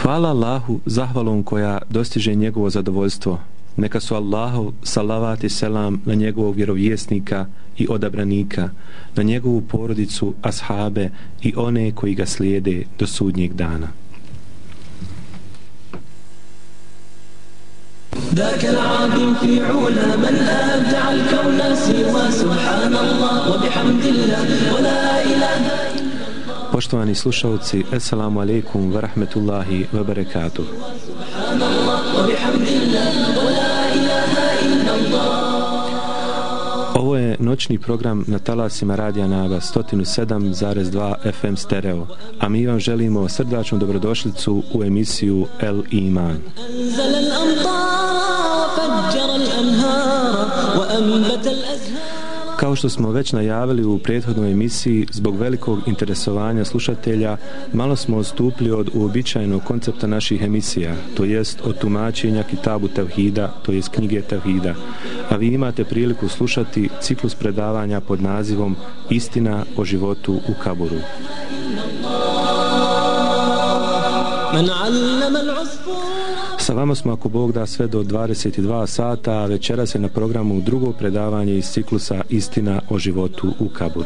Hvala Allahu zahvalom koja dostiže njegovo zadovoljstvo. Neka su Allahov salavat i selam na njegovog vjerovjesnika i odabranika, na njegovu porodicu, ashabe i one koji ga slijede do sudnjeg dana. ذاك العظيم في علا من أبدع الكون سوى سبحان الله وبحمد الله ولا إله إلا الله. Poštovani slušalci, assalamu alaikum wa rahmetullahi wa barakatuh. Ovo je noćni program na talasima Radija Naba 107,2 FM stereo, a mi vam želimo srdačnu dobrodošlicu u emisiju El Iman. Kao što smo već najavili u prethodnoj emisiji, zbog velikog interesovanja slušatelja, malo smo odstupili od uobičajenog koncepta naših emisija, to jest od tumačenja Kitabu Tevhida, to jest knjige Tevhida, a vi imate priliku slušati ciklus predavanja pod nazivom Istina o životu u kaburu. Sa vama smo, ako Bog da, sve do 22 sata, a večeras je na programu drugo predavanje iz ciklusa Istina o životu u kaburu.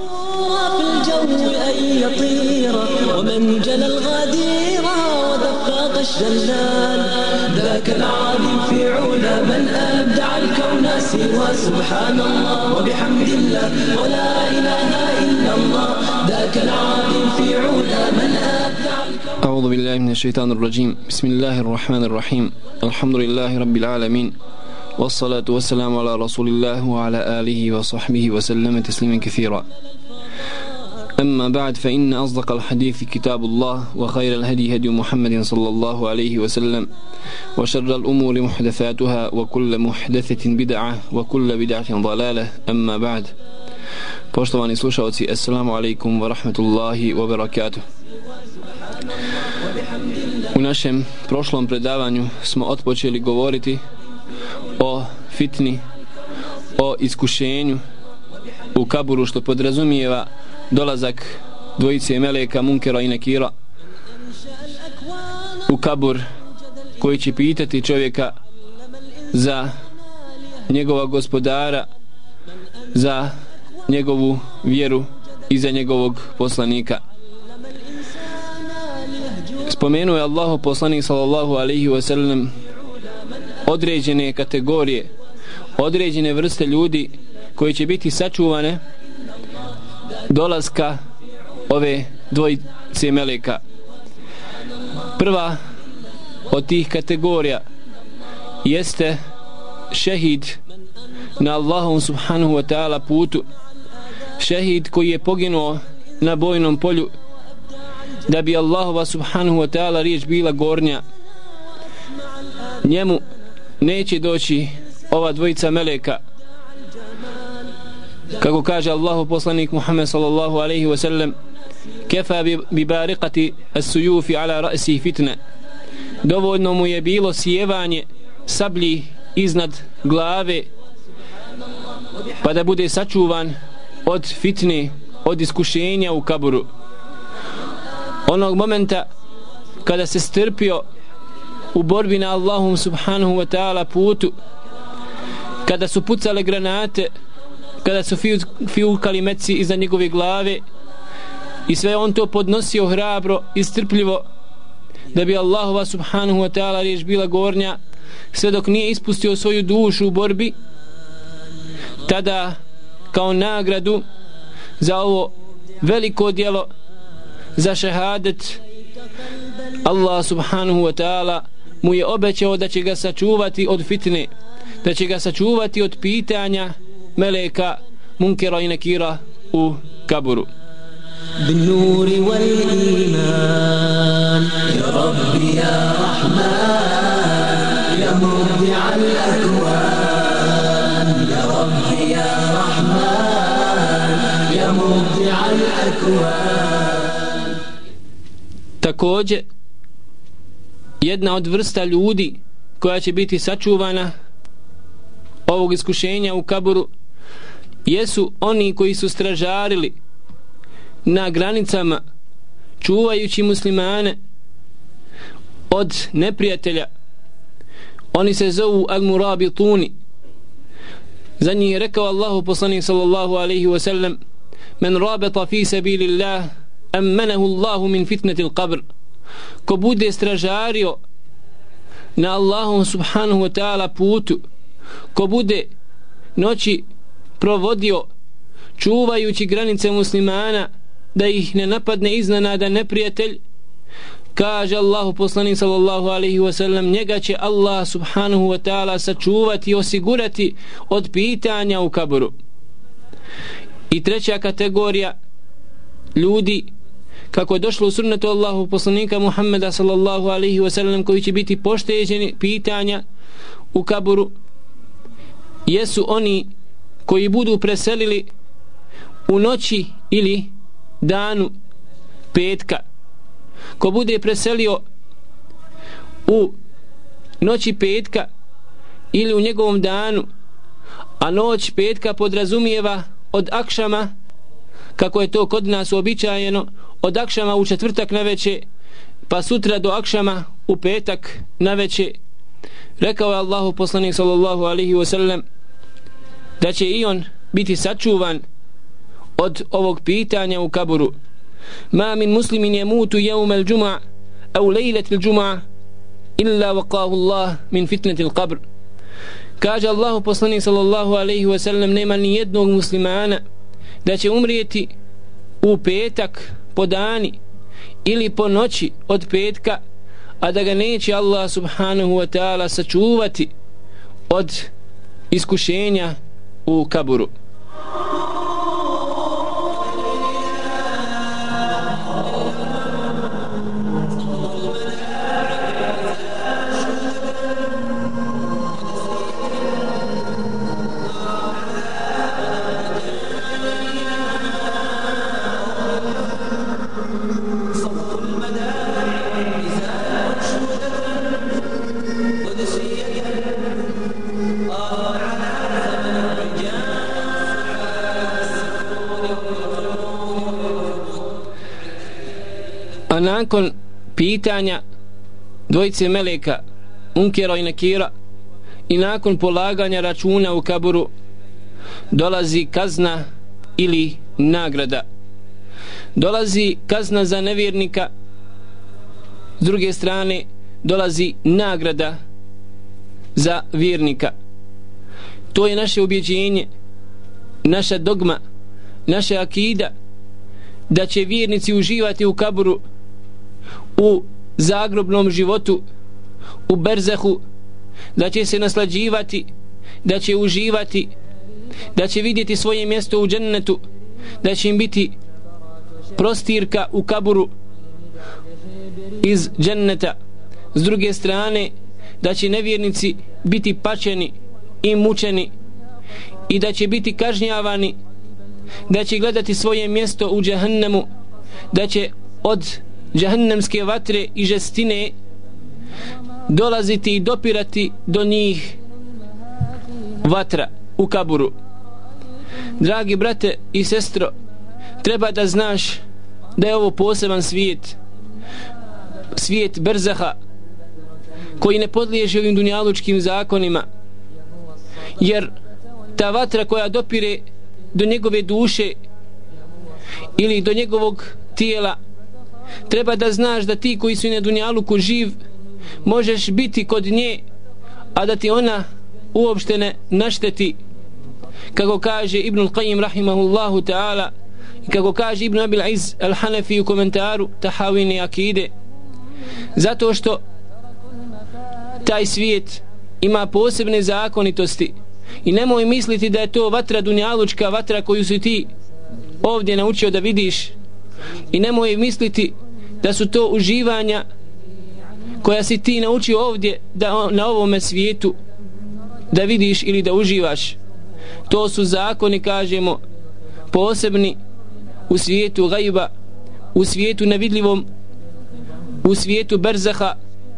أعوذ بالله من الشيطان الرجيم بسم الله الرحمن الرحيم الحمد لله رب العالمين والصلاة والسلام على رسول الله وعلى آله وصحبه وسلم تسليما كثيرا أما بعد فإن أصدق الحديث كتاب الله وخير الهدي هدي محمد صلى الله عليه وسلم وشر الأمور محدثاتها وكل محدثة بدعة وكل بدعة ضلالة أما بعد. Poštovani slušalci, assalamu alaikum wa rahmatullahi wa barakatuh. U našem prošlom predavanju smo otpočeli govoriti o fitni, o iskušenju u kaburu, što podrazumijeva dolazak dvojice meleka Munkera i Nekira u kabur, koji će pitati čovjeka za njegova gospodara, za njegovu vjeru i za njegovog poslanika. Spomenuo je Allahu poslanik sallallahu alaihi wa sallam određene kategorije, određene vrste ljudi koji će biti sačuvane dolaska ove dvojice meleka. Prva od tih kategorija jeste šehid na Allahom subhanahu wa ta'ala putu, šehid koji je poginuo na bojnom polju da bi Allahova subhanahu wa ta'ala riječ bila gornja. Njemu neće doći ova dvojica meleka, kako kaže Allahu poslanik Muhammed sallallahu alaihi wa sallam, kefa bi bariqati as-suyufi ala ra'si fitne, dovoljno mu je bilo sjevanje sablji iznad glave pa da bude sačuvan od fitne, od iskušenja u kaburu. Onog momenta kada se strpio u borbi na Allahum subhanahu wa ta'ala putu, kada su pucale granate, kada su fiukali meci iza njegove glave, i sve on to podnosio hrabro i strpljivo da bi Allahova subhanahu wa ta'ala riječ bila gornja, sve dok nije ispustio svoju dušu u borbi. Tada kao nagradu za ovo veliko djelo, za šehadet, Allah subhanahu wa ta'ala mu je obećao da će ga sačuvati od fitne, da će ga sačuvati od pitanja meleka Munkera i Nekira u kaburu. بالنور والإيمان يا ربي يا رحمن يا مبدع الأكوان يا ربي يا رحمن يا مبدع الأكوان. Također, jedna od vrsta ljudi koja će biti sačuvana ovog iskušenja u kaburu jesu oni koji su stražarili na granicama čuvajući muslimane, od neprijatelja. Oni se zovu al-murabituni. Za njih je rekao Allahu poslanik sallallahu alaihi wa sallam: men rabata fi sabilillah amanahu Allahu min fitnati al-qabr. Ko bude stražario na Allahom subhanahu wa ta'ala putu, ko bude noći provodio čuvajući granice muslimana da ih ne napadne iznenada neprijatelj, kaže Allahu poslanik sallallahu alaihi wa sallam, njega će Allah subhanahu wa ta'ala sačuvati i osigurati od pitanja u kaburu. I treća kategorija ljudi, kako je došlo u sunnetu Allahu poslanika Muhammeda sallallahu alaihi wa sallam, koji će biti pošteđeni pitanja u kaburu, jesu oni koji budu preselili u noći ili danu petka. Ko bude preselio u noći petka ili u njegovom danu, a noć petka podrazumijeva od akšama, kako je to kod nas uobičajeno, od akšama u četvrtak naveče pa sutra do akšama u petak naveče, rekao je Allahu poslanik sallallahu alaihi wa sallam da će i on biti sačuvan od ovog pitanja u kaburu. Ma min muslimin yamutu yawm al-jum'a aw laylat al-jum'a illa waqahu Allah min fitnati al-qabr. Kaže Allahu poslanik sallallahu alaihi wa sallam, nema ni jednog muslimana da će umrijeti u petak po dani ili po noći od petka, a da ga neće Allah subhanahu wa ta'ala sačuvati od iskušenja u kaburu. A nakon pitanja dvojice meleka Munkera i Nekira i nakon polaganja računa u kaburu dolazi kazna ili nagrada. Dolazi kazna za nevjernika, s druge strane dolazi nagrada za vjernika. To je naše ubjeđenje, naša dogma, naša akida, da će vjernici uživati u kaburu, u zagrobnom životu, u berzahu, da će se naslađivati, da će uživati, da će vidjeti svoje mjesto u džennetu, da će im biti prostirka u kaburu iz dženneta. S druge strane, da će nevjernici biti pačeni i mučeni i da će biti kažnjavani, da će gledati svoje mjesto u džahannemu, da će od džahannemske vatre i žestine dolaziti i dopirati do njih vatra u kaburu. Dragi brate i sestro, treba da znaš da je ovo poseban svijet, svijet berzaha, koji ne podliježe ovim dunjalučkim zakonima, jer ta vatra koja dopire do njegove duše ili do njegovog tijela, treba da znaš da ti koji su na dunjaluku živ možeš biti kod nje, a da ti ona uopšte ne našteti, kako kaže Ibnul Qayyim rahimahullahu ta'ala i kako kaže Ibn Abil Iz al-Hanafi u komentaru Tahawini akide. Zato što taj svijet ima posebne zakonitosti i nemoj misliti da je to vatra dunjalučka, vatra koju si ti ovdje naučio da vidiš, i nemoj misliti da su to uživanja koja si ti naučio ovdje da na ovome svijetu da vidiš ili da uživaš. To su zakoni, kažemo, posebni u svijetu gajba, u svijetu nevidljivom, u svijetu berzaha,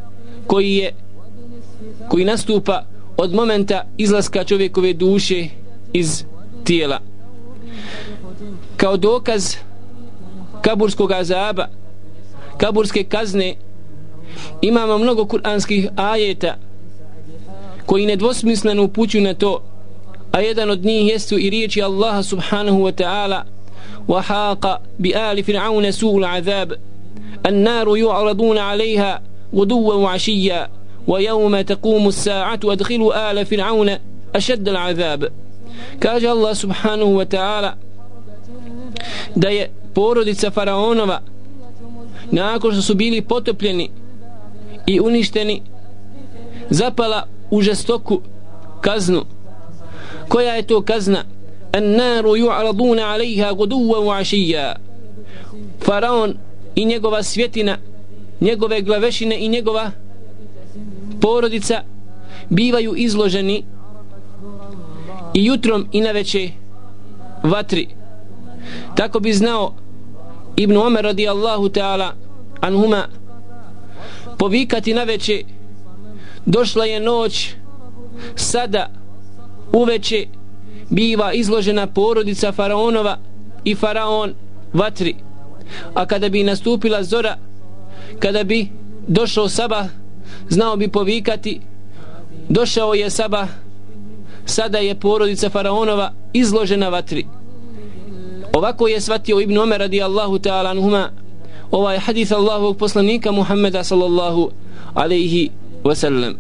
koji nastupa od momenta izlaska čovjekove duše iz tijela. Kao dokaz kaburskog azaba, kaburske kazne, Imamo mnogo kuranskih ajeta koji nedvosmisleno upućuju na to, a jedan od njih jesu i riječi Allaha subhanahu wa ta'ala: وَحَاقَ بِآلِ فِرْعَوْنَ سُوءُ الْعَذَابِ النَّارُ يُعْرَضُونَ عَلَيْهَا غُدُوًّا وَعَشِيًّا وَيَوْمَ تَقُومُ السَّاعَةُ أَدْخِلُوا آلَ فِرْعَوْنَ أَشَدَّ الْعَذَابِ. Kaže Allah subhanahu wa ta'ala da je porodica faraonova nakon što su bili potopljeni i uništeni zapala u žestoku kaznu. Koja je to kazna? An-naru yu'raduna 'alayha ghuduwan wa 'ashiyya. Faraon i njegova svjetina, njegove glavešine i njegova porodica bivaju izloženi i jutrom i naveče vatri. Tako bi znao Ibn Omer radijallahu ta'ala anhuma povikati naveče: došla je noć, sada uveče biva izložena porodica faraonova i faraon vatri. A kada bi nastupila zora, kada bi došao sabah, znao bi povikati: došao je sabah, sada je porodica faraonova izložena vatri. Ovako je shvatio Ibn Omer radijallahu ta'ala anhuma ovaj hadith Allahovog poslanika Muhammeda sallallahu alaihi wasallam.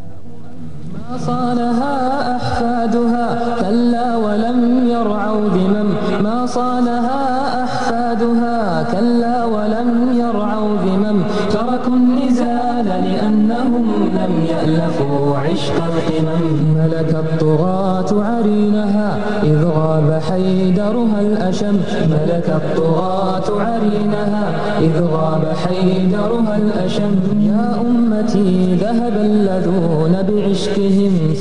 صانها أحفادها كلا ولم يرعوا ذمم ما صانها أحفادها كلا ولم يرعوا ذمم تركوا النزال لأنهم لم يألفوا عشق القمم ملك الطغاة عرينها إذ غاب حيدرها الأشم ملك الطغاة عرينها إذ غاب حيدرها الأشم يا أمتي ذهب الذون بعشقهم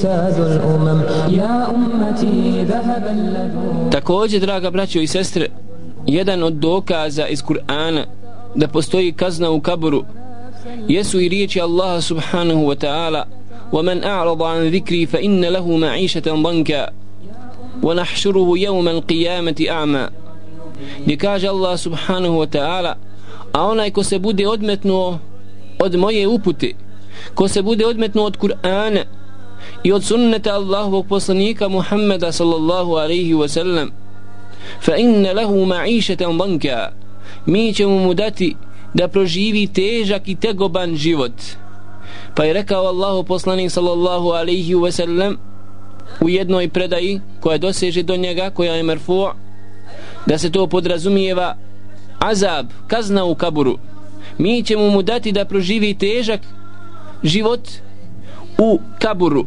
Također, draga braćo i sestre, jedan od dokaza iz Kur'ana da postoji kazna u kaburu jesu i riječi Allaha subhanahu wa ta'ala: وَمَنْ أَعْرَضَ عَنْ ذِكْرِي فَإِنَّ لَهُ مَعِيشَةً ضَنْكًا وَنَحْشُرُهُ يَوْمَ الْقِيَامَةِ أَعْمَى. Gdje kaže Allah subhanahu wa ta'ala: a onaj ko se bude odmetnuo od moje upute, ko se bude odmetnuo od Kur'ana i od sunneta Allahovog poslanika Muhammeda sallallahu alaihi wa sallam, fa inna lahu ma'ishatan danka, mi ćemo mu dati da proživi težak i tegoban život. Pa je rekao Allahov poslanik sallallahu alaihi wa sallam u jednoj predaji koja doseže do njega, koja je marfu', da se to podrazumijeva azab, kazna u kaburu. Mi ćemo mu dati da proživi težak život u kaburu.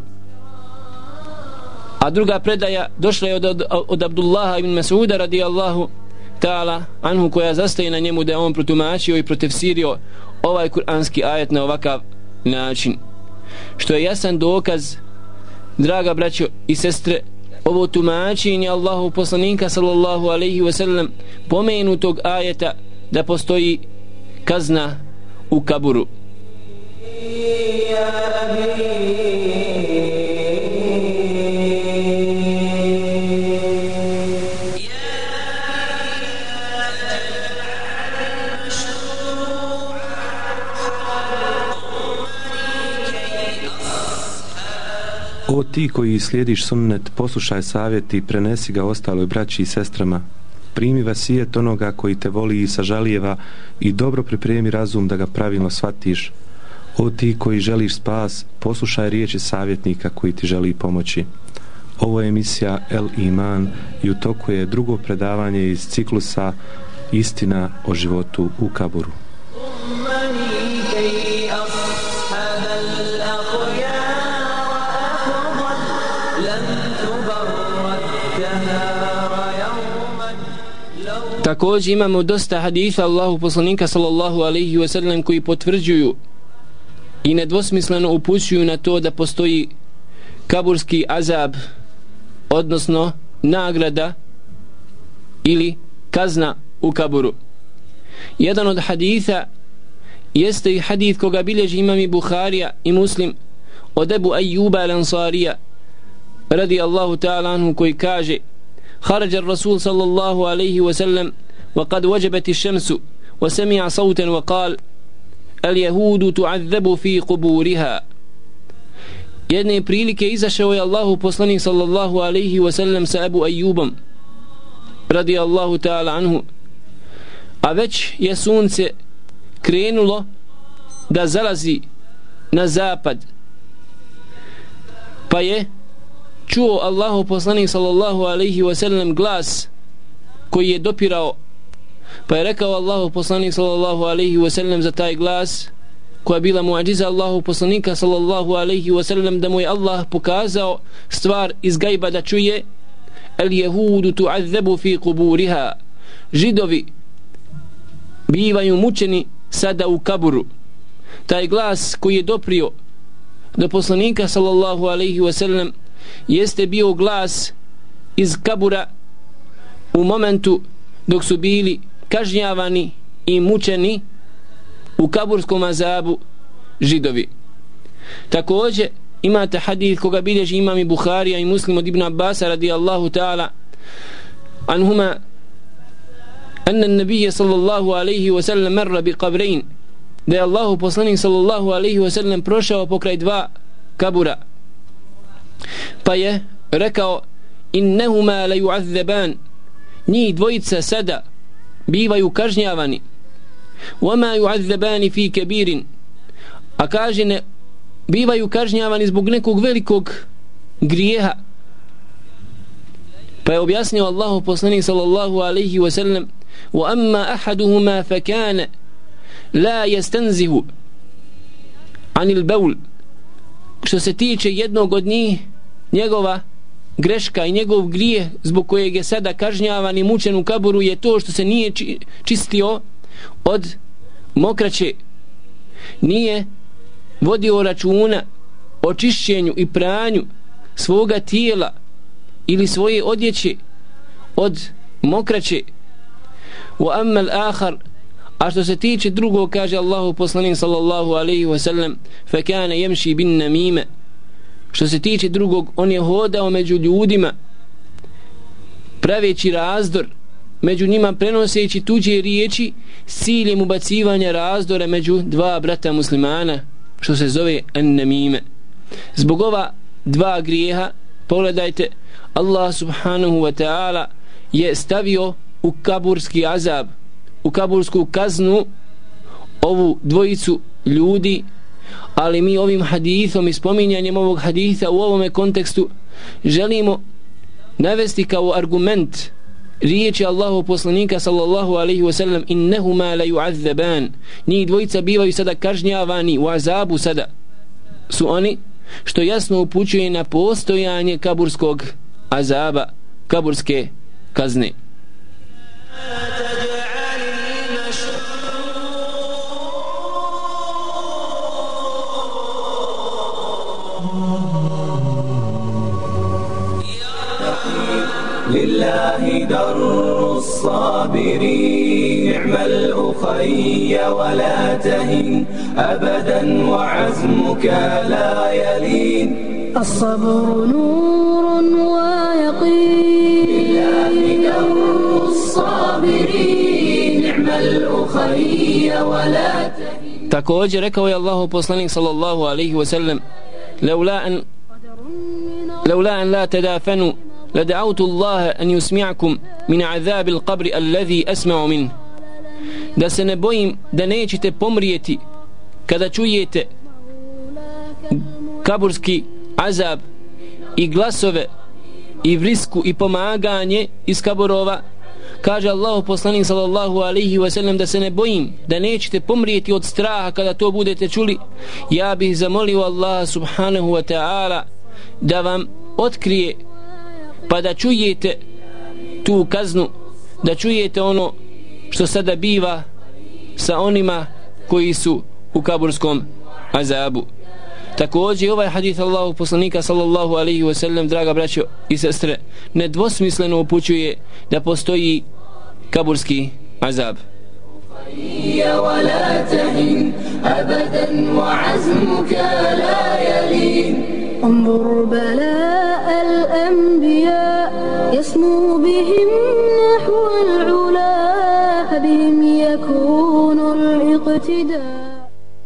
A druga predaja došla je od Abdullaha ibn Mas'uda radijallahu ta'ala anhu, koja zastaje na njemu da je on protumačio i protefsirio ovaj kuranski ajet na ovakav način, što je jasan dokaz, draga braćo i sestre, ovo tumačenje Allahu poslanika sallallahu alaihi wa sallam pomenutog ajeta da postoji kazna u kaburu. O ti koji slijediš sunnet, poslušaj savjet i prenesi ga ostaloj braći i sestrama. Primi vasijet onoga koji te voli i sažalijeva i dobro pripremi razum da ga pravilno shvatiš. O ti koji želiš spas, poslušaj riječi savjetnika koji ti želi pomoći. Ovo je emisija El Iman i u toku je drugo predavanje iz ciklusa Istina o životu u kaburu. Također imamo dosta haditha Allahu poslanika sallallahu alaihi wa sallam koji potvrđuju i nedvosmisleno upućuju na to da postoji kaburski azab, odnosno nagrada ili kazna u kaburu. Jedan od haditha jeste i hadith koga bilježi imam i Bukharija i Muslim od Ebu Ayyuba al-Ansarija radijallahu ta'ala anhu, koji kaže: خرج الرسول صلى الله عليه وسلم وقد وجبت الشمس وسمع صوتا وقال: اليهود تعذب في قبورها. Jedne prilike izašao je Allahu poslanik sallallahu alaihi wasallam sa Abu Ayyubom radijallahu ta'ala anhu, a već je sunce krenulo da zalazi na zapad, pa je čuo Allahu poslanik sallallahu alaihi wasallam glas koji je dopirao, pa je rekao Allahu poslanik sallallahu alaihi wasallam za taj glas, koja je bila muadžiza Allahu poslanika sallallahu alaihi wasallam, da mu je Allah pokazao stvar iz gajba da čuje: el jehudu tu'azzabu fi kuburiha, židovi bivaju mučeni sada u kaburu. Taj glas koji je doprio do poslanika sallallahu alaihi wasallam jeste bio glas iz kabura u momentu dok su bili kažnjavani i mučeni u kaburskom azabu židovi. Također imate hadith koga bilježi imam i Buharija i Muslim od Ibn Abbasa radijallahu ta'ala anhuma, anna nabija sallallahu alaihi wasallam marra bi qabrain, da je Allahu poslanik sallallahu alaihi wasallam prošao pokraj dva kabura, pa je rekao: innehuma la yu'azzaban, njih dvojica sada bivaju kažnjavani, وَمَا يُعَذَّبَانِ فِي كَبِيرٍ, a kaže ne bivaju kažnjavani zbog nekog velikog grijeha. Pa je objasnio Allahu poslanik sallallahu alaihi wasallam: وَأَمَّا أَحَدُهُمَا فَكَانَ لَا يَسْتَنْزِهُ عَنِ الْبَوْلِ, što se tiče jednog od njih, njegova greška i njegov grijeh zbog kojeg je sada kažnjavan i mučen u kaburu je to što se nije čistio od mokraće, nije vodio računa o čišćenju i pranju svoga tijela ili svoje odjeće od mokraće. Wa amma al-akhar, a što se tiče drugog, kaže Allahu poslanik sallallahu alaihi wasallam: fa kana yamshi bin namime, što se tiče drugog, on je hodao među ljudima praveći razdor među njima, prenoseći tuđe riječi s ciljem ubacivanja razdora među dva brata muslimana, što se zove an-namime. Zbog ova dva grijeha, pogledajte, Allah subhanahu wa ta'ala je stavio u kaburski azab, u kabursku kaznu ovu dvojicu ljudi. Ali mi ovim hadithom i spominjanjem ovog haditha u ovome kontekstu želimo navesti kao argument riječi Allahu poslanika sallallahu alaihi wasallam: innehuma la yu'azzaban, njih dvojica bivaju sada kažnjavani u azabu, sada su oni, što jasno upućuje na postojanje kaburskog azaba, kaburske kazne. لله در الصابرين، اعمل أخي ولا تهن أبدا وعزمك لا يلين. الصبر نور ويقين، لله در الصابرين، اعمل أخي ولا تهن. Također rekao je Allahu poslanik sallallahu alaihi wasallam: لولا أن لا تدافنوا لدعوت الله أن يسمعكم من عذاب القبر الذي أسمع منه. Da se ne bojim da nećete pomrijeti kada čujete kaburski azab i glasove i vrisku i pomaganje iz kaburova, kaže Allahu poslanik sallallahu alaihi wasallam, da se ne bojim da nećete pomrijeti od straha kada to budete čuli. Ja bih zamolio Allah subhanahu wa ta'ala da vam otkrije, pa da čujete tu kaznu, da čujete ono što sada biva sa onima koji su u kaburskom azabu. Također ovaj hadith Allahu poslanika sallallahu alaihi wasallam, draga braćo i sestre, nedvosmisleno upućuje da postoji kaburski azab. ولا تهن أبدا وعزمك لا يلين. انظر بلاء الأنبياء يسمو بهم نحو العلا، بهم يكون الاقتداء.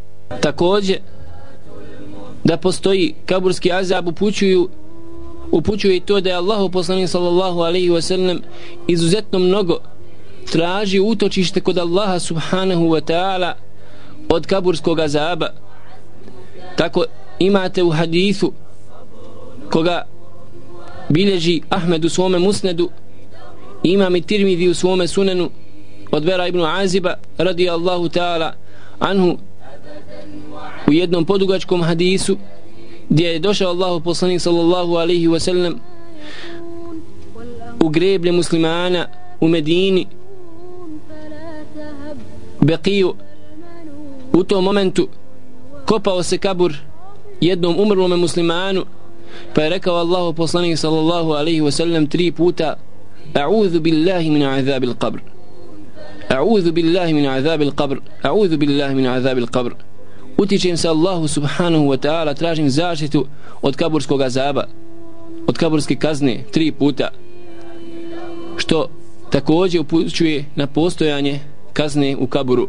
također da postoji kaburski azab upućuje i to da je Allahu poslanik sallallahu alejhi ve sellem izuzetno mnogo traži utočište kod Allaha subhanahu wa ta'ala od kaburskog azaba. Tako imate u hadisu koga bilježi Ahmed u svome musnedu, imam i Tirmidhi u svome sunenu od Vera ibn Aziba radijallahu ta'ala anhu u jednom podugačkom hadisu gdje je došao Allahu poslanik sallallahu alejhi ve sellem u greblje muslimana u Medini Beqiju. U tom momentu kopao se kabur jednom umrlome muslimanu, pa je rekao Allahu poslanik sallallahu alejhi ve sellem 3 puta: a'udhu billahi min azabil qabr, a'udhu billahi min azabil qabr, a'udhu billahi min azabil qabr. Utičem se Allahu subhanahu wa ta'ala, tražim zaštitu od kaburskog azaba, od kaburske kazne 3 puta, što također upućuje na postojanje kazne u kaburu.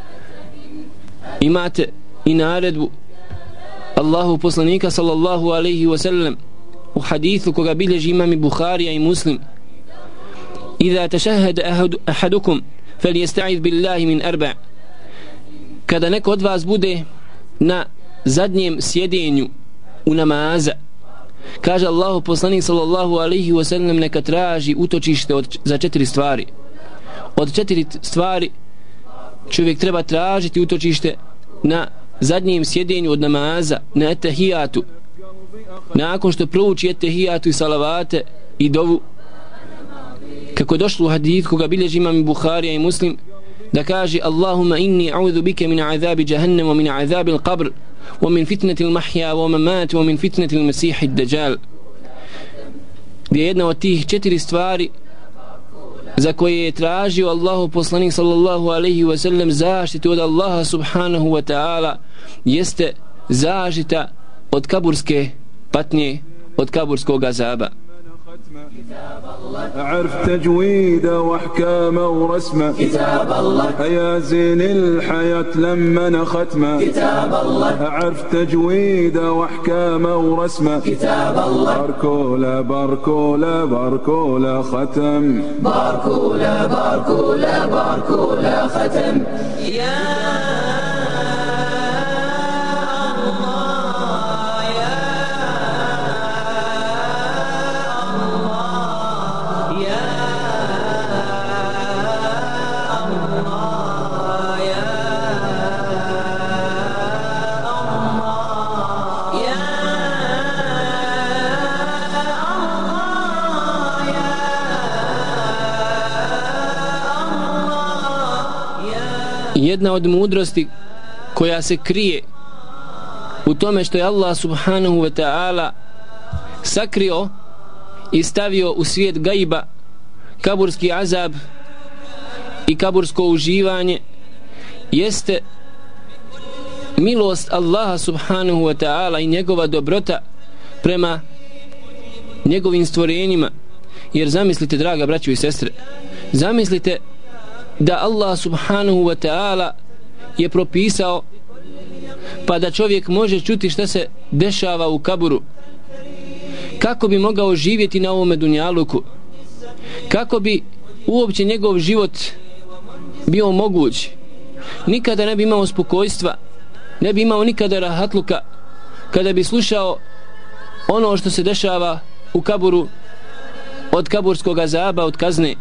Imate i naredbu Allahu poslanika sallallahu alejhi ve sellem u hadithu koga bilježi imam Buharija i Muslim: Iza tashahhada ahadukum falyasta'iz billahi min arba'. Kada neko od vas bude na zadnjem sjedenju u namaza, kaže Allahu poslanik sallallahu alejhi ve sellem, neka traži utočište za 4 stvari. Od 4 stvari čovjek treba tražiti utočište na zadnjem sjedenju od namaza, na etehijatu, nakon što prouči etehijatu i salavate i dovu, kako je došlo u hadith koga bilježi imam Buharija i Muslim, da kaže: Allahumma inni a'udhu bika min azabi jahannam wa min azabi al-qabr wa min fitnati al-mahya wa mamat wa min fitnati al-masih ad-dajjal. Gdje je jedna od tih 4 stvari za koje je tražio Allahu poslanik sallallahu alejhi ve sellem zaštitu od Allaha subhanahu wa ta'ala jeste zaštita od kaburske patnje, od kaburskog azaba. أعرف تجويد وأحكام ورسمه كتاب الله يا زين الحياة لما ختمه كتاب الله أعرف تجويد وأحكام ورسمه كتاب الله باركولا باركولا باركولا ختم باركولا باركولا باركولا ختم يا Jedna od mudrosti koja se krije u tome što je Allah subhanahu wa ta'ala sakrio i stavio u svijet gajba kaburski azab i kabursko uživanje jeste milost Allaha subhanahu wa ta'ala i njegova dobrota prema njegovim stvorenjima. Jer zamislite, draga braćo i sestre, zamislite da Allah subhanahu wa ta'ala je propisao pa da čovjek može čuti šta se dešava u kaburu. Kako bi mogao živjeti na ovome dunjaluku? Kako bi uopće njegov život bio moguć? Nikada ne bi imao spokojstva, ne bi imao nikada rahatluka kada bi slušao ono što se dešava u kaburu od kaburskog azaba, od kazne.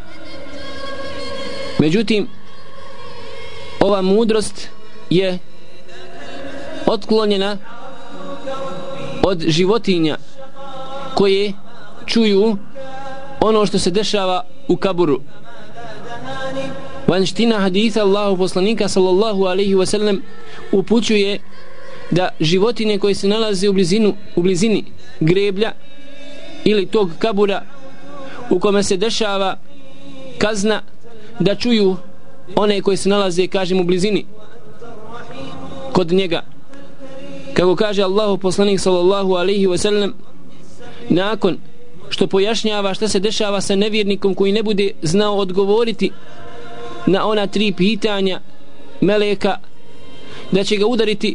Međutim, ova mudrost je otklonjena od životinja koje čuju ono što se dešava u kaburu. Vanština haditha Allahu poslanika sallallahu alejhi ve sellem upućuje da životinje koje se nalaze u blizini greblja ili tog kabura u kome se dešava kazna, da čuju one koji se nalaze, kažem, u blizini kod njega. Kako kaže Allahu poslanik sallallahu alejhi ve sellem, nakon što pojašnjava šta se dešava sa nevjernikom koji ne bude znao odgovoriti na ona 3 pitanja meleka, da će ga udariti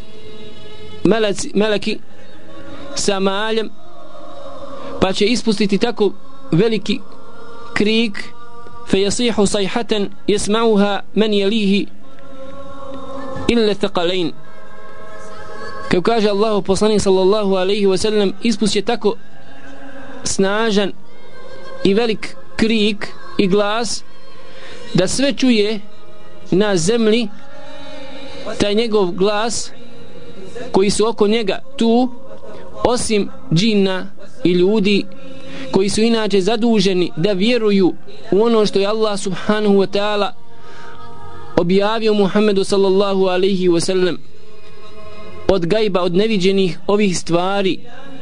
meleki sa maljem, pa će ispustiti tako veliki krik, fejasihu sajhatan jesma'uha men jelihi illa thaqalain. Kao kaže Allahu poslanik sallallahu alaihi wa sallam, ispustit tako snažan i velik krik i glas da sve čuje na zemlji taj njegov glas koji su oko njega tu, osim džinna i ljudi koji su inače zaduženi da vjeruju u ono što je Allah subhanahu wa ta'ala objavio Muhammedu sallallahu alaihi wa sallam od gajba, od neviđenih ovih stvari.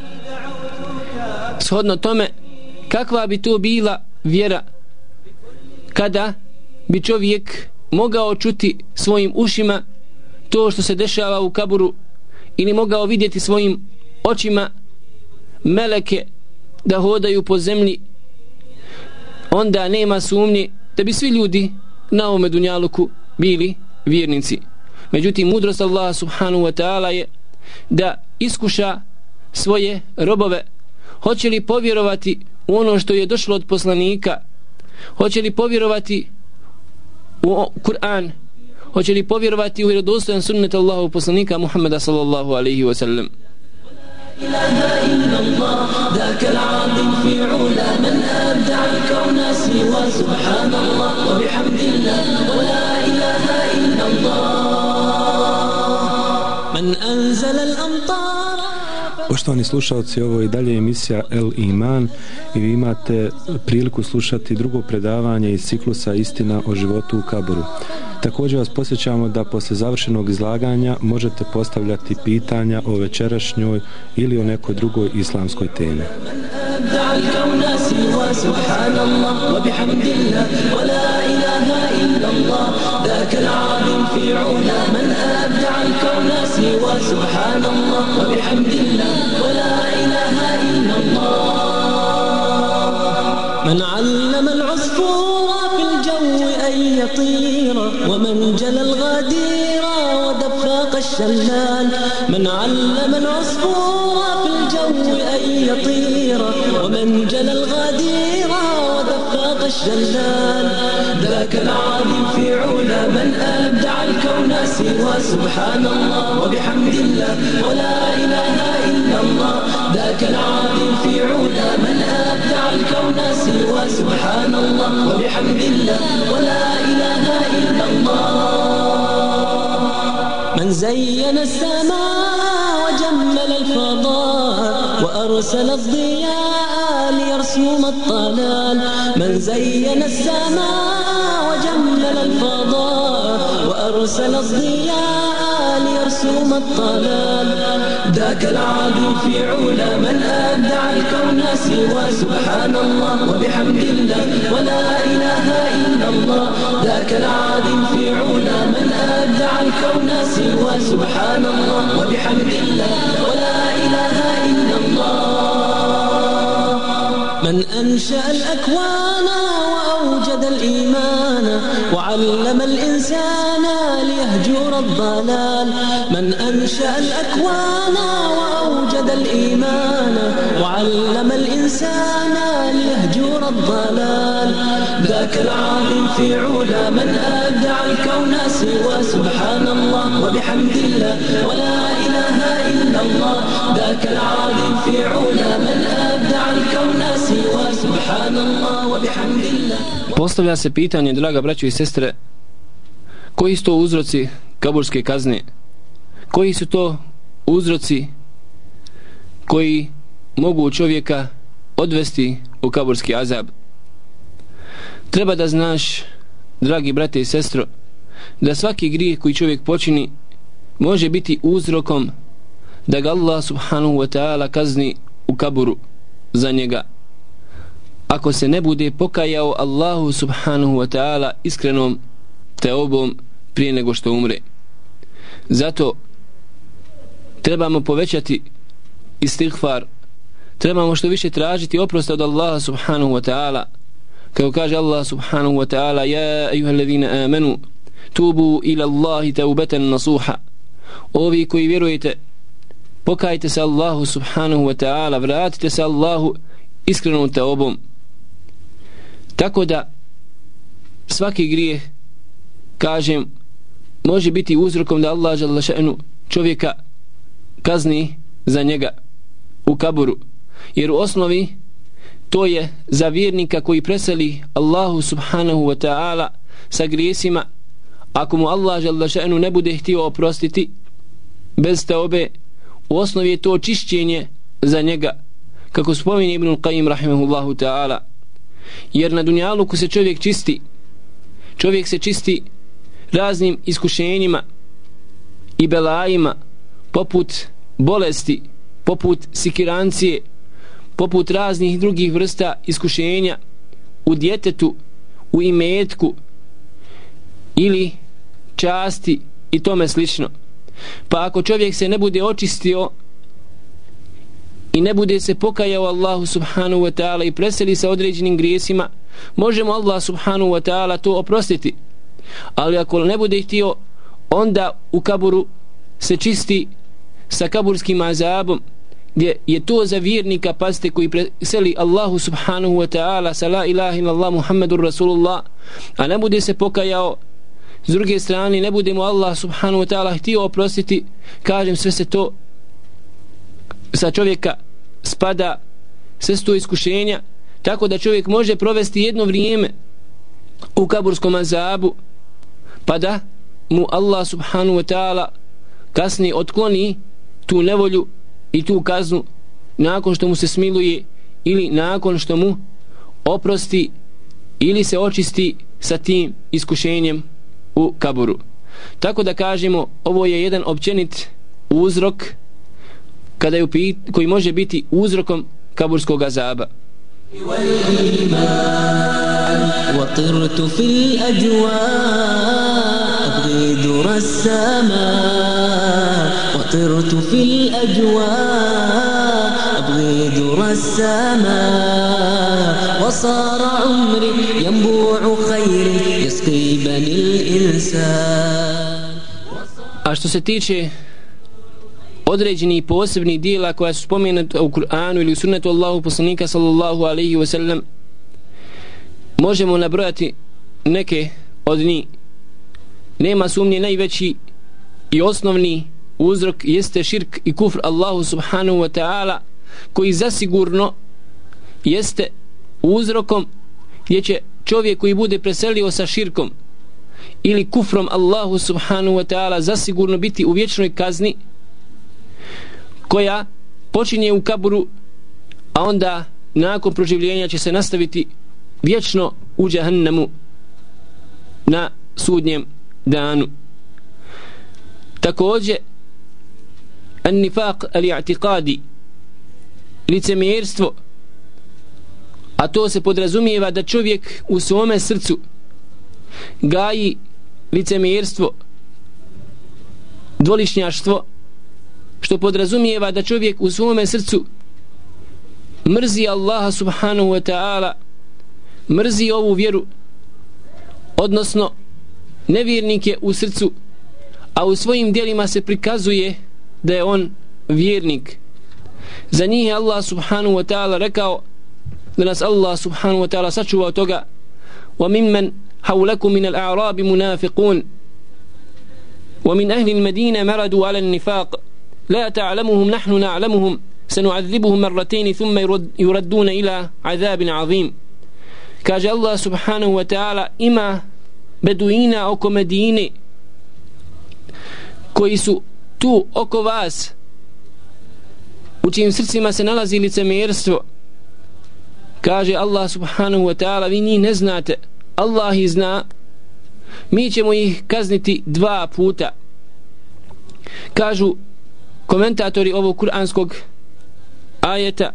Shodno tome, kakva bi to bila vjera kada bi čovjek mogao čuti svojim ušima to što se dešava u kaburu, ili mogao vidjeti svojim očima meleke da hodaju po zemlji, onda nema sumnje da bi svi ljudi na ovome dunjaluku bili vjernici. Međutim, mudrost Allah subhanahu wa ta'ala je da iskuša svoje robove, hoće li povjerovati u ono što je došlo od poslanika, hoće li povjerovati u Kur'an, hoće li povjerovati u vjerodostojan sunnet Allahu poslanika Muhammeda sallallahu alaihi wa sallam. إله إلا الله ذاك العظيم في علا من أبدع الكون سوى سبحان الله وبحمد الله ولا إله إلا الله من أنزل الأمطار. Poštovani slušalci, ovo je dalje emisija El Iman i vi imate priliku slušati drugo predavanje iz ciklusa Istina o životu u kaburu. Također vas posjećamo da posle završenog izlaganja možete postavljati pitanja o večerašnjoj ili o nekoj drugoj islamskoj temi. من علم العصفور في الجو أن يطير ومن جلى الغدير ودفاق الشلال. من علم العصفور في الجو أن يطير ومن جلى الغدير ودفاق الشلال. ذاك العظيم في علا من أبدع الكون سوى سبحان الله وبحمد الله ولا إله إلا الله. ذاك العظيم في علا من أبدع الكون سوى سبحان الله وبحمد الله ولا إله إلا الله. من زين السماء وجمل الفضاء وأرسل الضياء ليرسوم الطلال. من زين السماء وجمل الفضاء وأرسل الضياء ليرسوم الطلال. ذاك العظيم في علا من أبدع الكون سوى سبحان الله وبحمد الله ولا إله إلا الله. ذاك العظيم في علا من أبدع الكون سوى سبحان الله وبحمد الله ولا إله إلا الله. من أنشأ الأكوان وأوجد الإيمان وعلم الإنسان ليهجر الضلال. من أنشأ الأكوان وأوجد الإيمان وعلم الإنسان ليهجر الضلال. ذاك العظيم في علا من أبدع الكون سوى سبحان الله وبحمد الله ولا إله إلا الله. ذاك العظيم في علا من أبدع الكون سوى سبحان الله وبحمد الله. Postavlja se pitanje, draga braćo i sestre, koji su to uzroci kaburske kazne? Koji su to uzroci koji mogu čovjeka odvesti u kaburski azab? Treba da znaš, dragi brate i sestro, da svaki grijeh koji čovjek počini može biti uzrokom da ga Allah subhanahu wa ta'ala kazni u kaburu za njega, ako se ne bude pokajao Allahu subhanahu wa ta'ala iskrenom teobom prije nego što umre. Zato trebamo povećati istighfar, trebamo što više tražiti oprost od Allaha subhanahu wa ta'ala, kao kaže Allah subhanahu wa ta'ala: ja ejuhallazina amanu tubu ila Allahi taubatan nasuha. Ovi koji vjerujete, pokajte se Allahu subhanahu wa ta'ala, vratite se Allahu iskrenom taubom. Tako da svaki grijeh, kažem, može biti uzrokom da Allah dželle še'nu čovjeka kazni za njega u kaburu, jer u osnovi to je za vjernika koji preseli Allahu subhanahu wa ta'ala sa grijesima, ako mu Allah dželle še'nu ne bude htio oprostiti bez teobe, u osnovi je to čišćenje za njega, kako spominje Ibn Qayyim rahimahullahu ta'ala. Jer na dunjaluku se čovjek se čisti raznim iskušenjima i belajima, poput bolesti, poput sikirancije, poput raznih drugih vrsta iskušenja u djetetu, u imetku ili časti i tome slično. Pa ako čovjek se ne bude očistio i ne bude se pokajao Allahu subhanahu wa ta'ala i preseli sa određenim grijesima, možemo Allah subhanahu wa ta'ala to oprostiti. Ali ako ne bude htio, onda u kaburu se čisti sa kaburskim azabom, gdje je to za vjernika, pazite, koji preseli Allahu subhanahu wa ta'ala sa la ilaha illallah Muhammedur Rasulullah, a ne bude se pokajao. S druge strane, ne bude mu Allah subhanahu wa ta'ala htio oprostiti, kažem, sve se to sa čovjeka spada, sve su to iskušenja, tako da čovjek može provesti jedno vrijeme u kaburskom azabu, pa da mu Allah subhanahu wa ta'ala kasnije otkloni tu nevolju i tu kaznu nakon što mu se smiluje ili nakon što mu oprosti ili se očisti sa tim iskušenjem u kaburu. Tako da kažemo, ovo je jedan općenit uzrok kada je koji može biti uzrokom kaburskog azaba. وطرت في الأجواء أبغي در السماء وطرت في الأجواء أبغي در السماء وصار عمري ينبوع خير يسقي بني الإنسان. A što se tiče određenih posebnih dijela koja su spomenuta u Kur'anu ili u sunnetu Allahu poslanika sallallahu alaihi wa sallam, možemo nabrojati neke od njih. Nema sumnje, najveći i osnovni uzrok jeste širk i kufr Allahu subhanahu wa ta'ala, koji zasigurno jeste uzrokom gdje će čovjek koji bude preselio sa širkom ili kufrom Allahu subhanahu wa ta'ala zasigurno biti u vječnoj kazni koja počinje u kaburu, a onda nakon proživljenja će se nastaviti vječno u džahannemu na sudnjem danu. Također an-nifaq al-i'tiqadi, licemjerstvo, a to se podrazumijeva da čovjek u svome srcu gaji licemjerstvo, dvoličnjaštvo, što podrazumijeva da čovjek u svome srcu mrzi Allaha subhanahu wa ta'ala, mrzi ovu vjeru, odnosno nevjernik je u srcu, a u svojim djelima se prikazuje da je on vjernik. Za njih je Allah subhanahu wa ta'ala rekao, da nas Allah subhanahu wa ta'ala sačuva od toga: وَمِمَّنْ حَوْلَكُمْ مِنَ الْأَعْرَابِ مُنَافِقُونَ وَمِنْ أَهْلِ الْمَدِينَ مَرَدُوا عَلَى النِّفَاقِ لا تعلمهم نحن نعلمهم سنعذبهم مرتين ثم يردون إلى عذاب عظيم. Kaže Allah subhanahu wa ta'ala, ima beduina oko Medine koji su tu oko vas, u čijim srcima se nalazi licemjerstvo. Kaže Allah subhanahu wa ta'ala, vi njih ne znate, Allah ih zna, mi ćemo ih kazniti 2 puta. Kažu komentatori ovog kuranskog ajeta,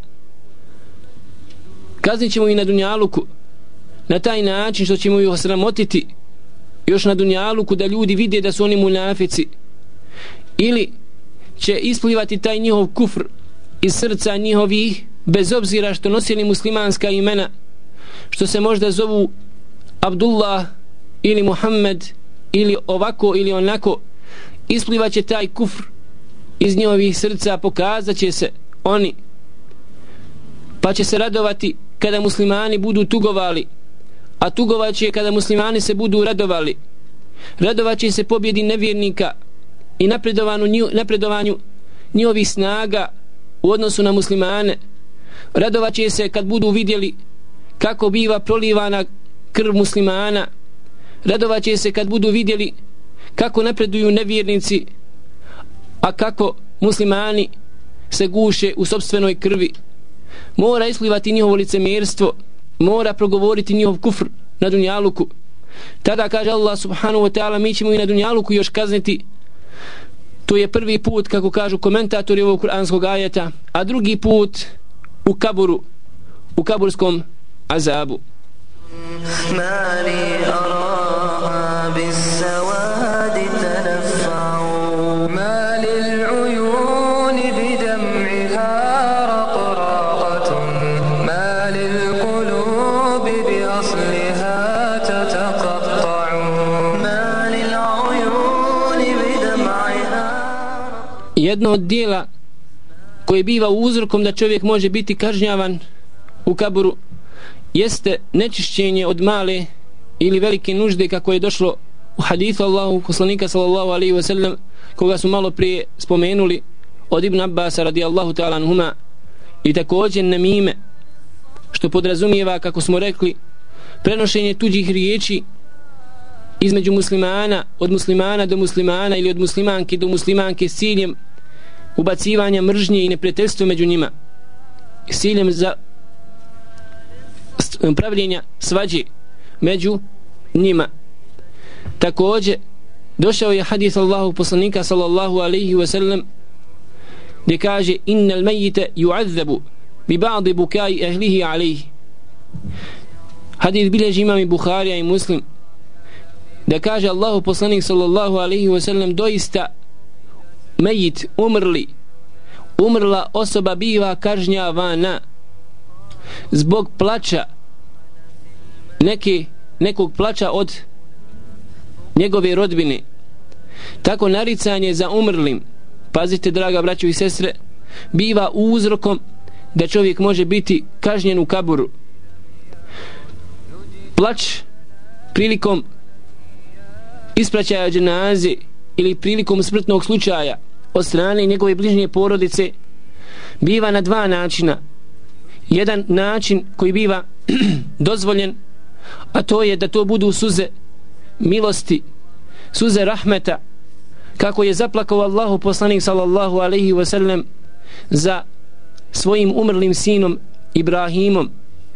kaznit ćemo i na dunjaluku na taj način što ćemo ih osramotiti još na dunjaluku, da ljudi vide da su oni munafici, ili će isplivati taj njihov kufr iz srca njihovih, bez obzira što nosili muslimanska imena, što se možda zovu Abdullah ili Muhammed ili ovako ili onako, isplivaće taj kufr iz njihovih srca, pokazat će se oni, pa će se radovati kada muslimani budu tugovali, a tugovat će kada muslimani se budu radovali. Radovat će se pobjedi nevjernika i napredovanju njihovih snaga u odnosu na muslimane. Radovat će se kad budu vidjeli kako biva prolivana krv muslimana. Radovat će se kad budu vidjeli kako napreduju nevjernici, a kako muslimani se guše u sopstvenoj krvi. Mora isplivati njihovo licemjerstvo, mora progovoriti njihov kufr na dunjaluku. Tada kaže Allah subhanahu wa ta'ala, mi ćemo i na dunjaluku još kazniti. To je prvi put, kako kažu komentatori ovog kuranskog ajeta, a drugi put u kaburu, u kaburskom azabu. Jedno od dijela koje biva uzrokom da čovjek može biti kažnjavan u kaburu jeste nečišćenje od male ili velike nužde, kako je došlo u hadithu Allahu poslanika sallallahu alaihi wa sallam, koga su malo prije spomenuli od Ibn Abbasa radijallahu ta'ala anhuma. I također namime, što podrazumijeva, kako smo rekli, prenošenje tuđih riječi između muslimana, od muslimana do muslimana ili od muslimanke do muslimanke, s ciljem ubacivanja mržnje i neprijateljstva među njima, s ciljem za pravljenja svađe među njima. Također došao je hadis Allahu poslanika sallallahu alaihi wa sallam, gdje kaže: innal mejite yu'adzabu bi ba'di bukai ahlihi alaihi. Hadis bilježi imam i Buharija i Muslim, da kaže Allahu poslanik sallallahu alaihi wa sallam, doista mejit, umrla osoba biva kažnjavana zbog plača nekog plača od njegove rodbine. Tako naricanje za umrlim, pazite draga braćo i sestre, biva uzrokom da čovjek može biti kažnjen u kaburu. Plač prilikom ispraćaja dženaze ili prilikom smrtnog slučaja od strane njegove bližnje porodice biva na dva načina. Jedan način koji biva dozvoljen, a to je da to budu suze milosti, suze rahmeta, kako je zaplakao Allahu poslanik sallallahu alaihi wa sallam za svojim umrlim sinom Ibrahimom.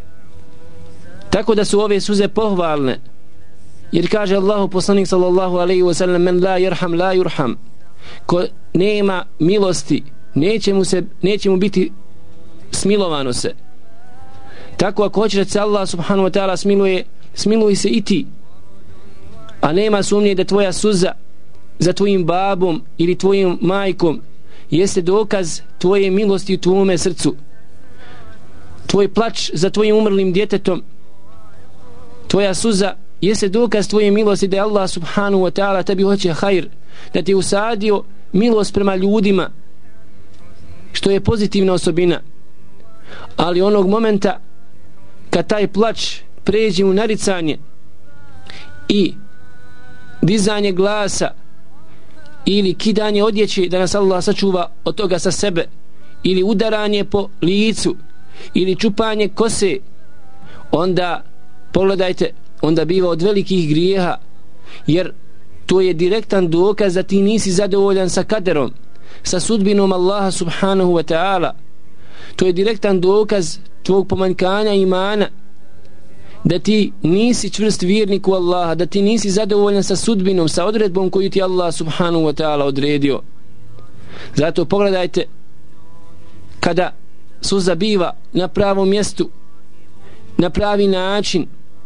Tako da su ove suze pohvalne, jer kaže Allahu poslanik sallallahu alaihi wa sallam: men la yerham la yurham. Ko nema milosti, neće mu biti smilovano se. Tako ako hoće da se Allah subhanahu wa ta'ala smiluj se i ti. A nema sumnje da tvoja suza za tvojim babom ili tvojim majkom jeste dokaz tvoje milosti u tvome srcu. Tvoj plač za tvojim umrlim djetetom, tvoja suza jeste dokaz tvoje milosti, da je Allah subhanahu wa ta'ala tebi hoće hajr, da ti je usadio milost prema ljudima, što je pozitivna osobina. Ali onog momenta kad taj plač pređe u naricanje i dizanje glasa ili kidanje odjeće, da nas Allah sačuva od toga sa sebe, ili udaranje po licu ili čupanje kose, onda pogledajte, onda biva od velikih grijeha, jer to je direktan dokaz da ti nisi zadovoljan sa kaderom, sa sudbinom Allaha subhanahu wa ta'ala. To je direktan dokaz tvog pomanjkanja imana, da ti nisi čvrst vjernik u Allaha, da ti nisi zadovoljan sa sudbinom, sa odredbom koju ti Allah subhanahu wa ta'ala odredio. Zato pogledajte, kada suza biva na pravom mjestu, na pravi način,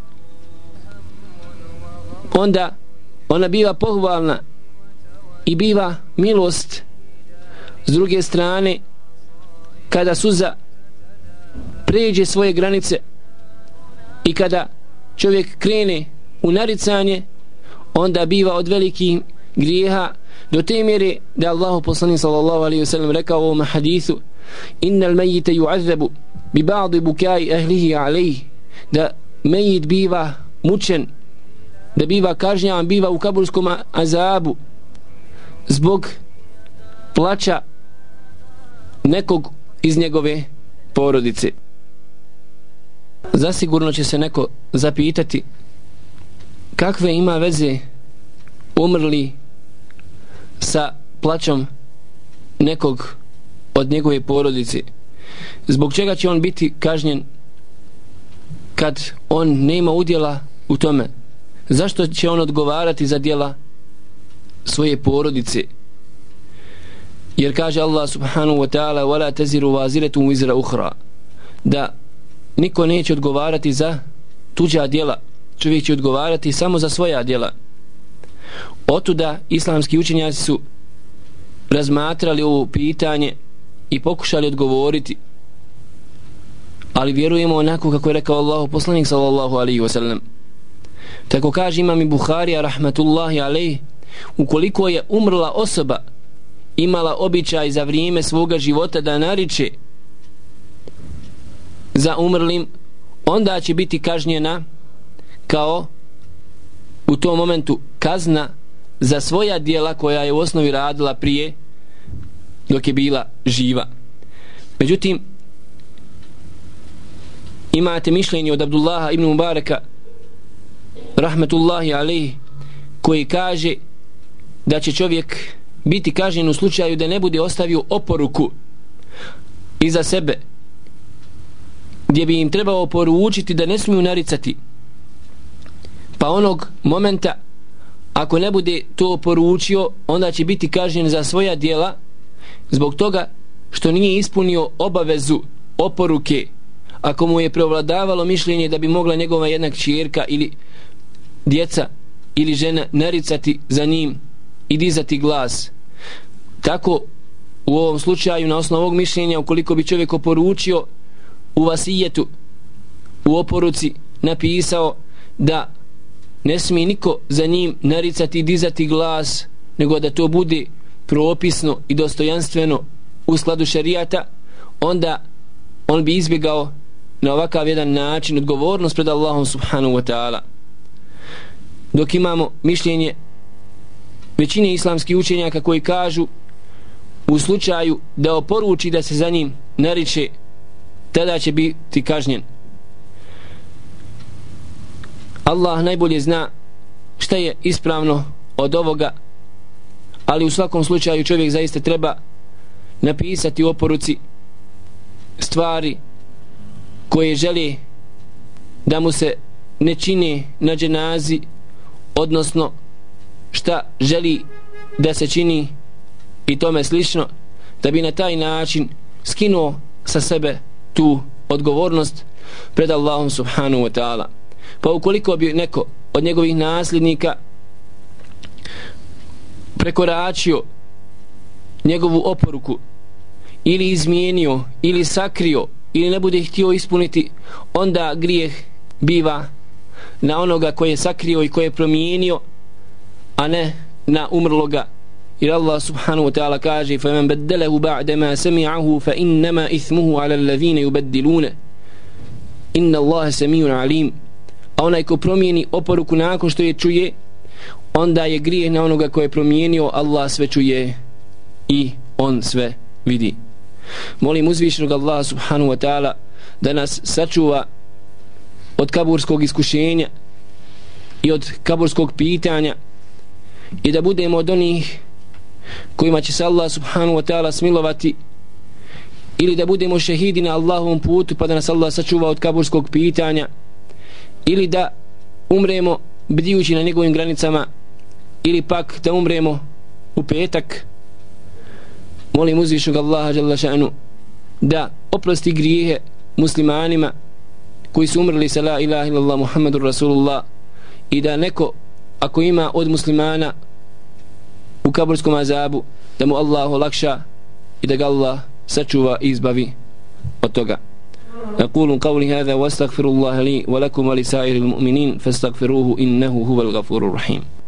onda ona biva pohvalna i biva milost. S druge strane, kada suza pređe svoje granice i kada čovjek krene u naricanje, onda biva od velikih grijeha do te mjere da Allahu poslanik sallallahu alejhi ve sellem rekao u ovom hadisu: innal mayyita yu'azzabu bi ba'd bukai ahlihi alayhi, da mejit biva mučen, da biva kažnjavan, biva u kaburskom azabu zbog plaća nekog iz njegove porodice. Zasigurno će se neko zapitati kakve ima veze umrli sa plaćom nekog od njegove porodice. Zbog čega će on biti kažnjen kad on nema udjela u tome? Zašto će on odgovarati za djela svoje porodice? Jer kaže Allah subhanahu wa ta'ala: وَلَا تَزِرُ وَازِرَةٌ وِزْرَ أُخْرَى, da niko neće odgovarati za tuđa djela, čovjek će odgovarati samo za svoja djela. Otuda islamski učenjaci su razmatrali ovo pitanje i pokušali odgovoriti, ali vjerujemo onako kako je rekao Allahu poslanik sallallahu alejhi ve sellem. Tako kaže imam i Buharija rahmetullahi alejhi: ukoliko je umrla osoba imala običaj za vrijeme svoga života da nariče za umrlim, onda će biti kažnjena kao u tom momentu kazna za svoja djela koja je u osnovi radila prije dok je bila živa. Međutim, imate mišljenje od Abdullaha ibn Mubareka rahmetullahi alejhi koji kaže da će čovjek biti kažnjen u slučaju da ne bude ostavio oporuku iza sebe gdje bi im trebao poručiti da ne smiju naricati, pa onog momenta ako ne bude to poručio, onda će biti kažnjen za svoja djela zbog toga što nije ispunio obavezu oporuke. Ako mu je prevladavalo mišljenje da bi mogla njegova jedna kćerka ili djeca ili žena naricati za njim i dizati glas, tako u ovom slučaju na osnovu ovog mišljenja, ukoliko bi čovjek oporučio u vasijetu, u oporuci napisao da ne smije niko za njim naricati i dizati glas, nego da to bude propisno i dostojanstveno u skladu šerijata, onda on bi izbjegao na ovakav jedan način odgovornost pred Allahom subhanahu wa ta'ala. Dok imamo mišljenje većine islamskih učenjaka koji kažu u slučaju da oporuči da se za njim nariče, tada će biti kažnjen. Allah najbolje zna šta je ispravno od ovoga, ali u svakom slučaju čovjek zaista treba napisati u oporuci stvari koje želi da mu se ne čini na dženazi, odnosno šta želi da se čini i tome slično, da bi na taj način skinuo sa sebe tu odgovornost pred Allahom subhanahu wa ta'ala. Pa ukoliko bi neko od njegovih nasljednika prekoračio njegovu oporuku ili izmijenio ili sakrio ili ne bude htio ispuniti, onda grijeh biva na onoga koje je sakrio i koje je promijenio, a ne na umrloga. Jer Allah subhanahu wa ta'ala kaže: فَمَنْ بَدَّلَهُ بَعْدَ مَا سَمِعَهُ فَإِنَّمَا إِثْمُهُ عَلَى الَّذِينَ يُبَدِّلُونَ إِنَّ اللَّهَ سَمِيعٌ عَلِيمٌ. A onaj ko promijeni oporuku nakon što je čuje, onda je grijeh na onoga koje je promijenio. Allah sve čuje i on sve vidi. Molim uzvišenog Allah subhanahu wa ta'ala da nas sačuva od kaburskog iskušenja i od kaburskog pitanja i da budemo od onih kojima će se Allah subhanahu wa ta'ala smilovati, ili da budemo šehidi na Allahovom putu pa da nas Allah sačuva od kaburskog pitanja, ili da umremo bdijući na njegovim granicama, ili pak da umremo u petak. Molim uzvišnog Allaha dželle šanu da oprosti grijehe muslimanima koji su umrli sa la ilaha illallah Muhammadur Rasulullah, i da neko ako ima od muslimana u kaburskom azabu, da mu Allah olakša i da ga Allah sačuva i izbavi od toga. أقول قولي هذا واستغفر الله لي ولكم ولسائر المؤمنين فاستغفروه إنه هو الغفور الرحيم.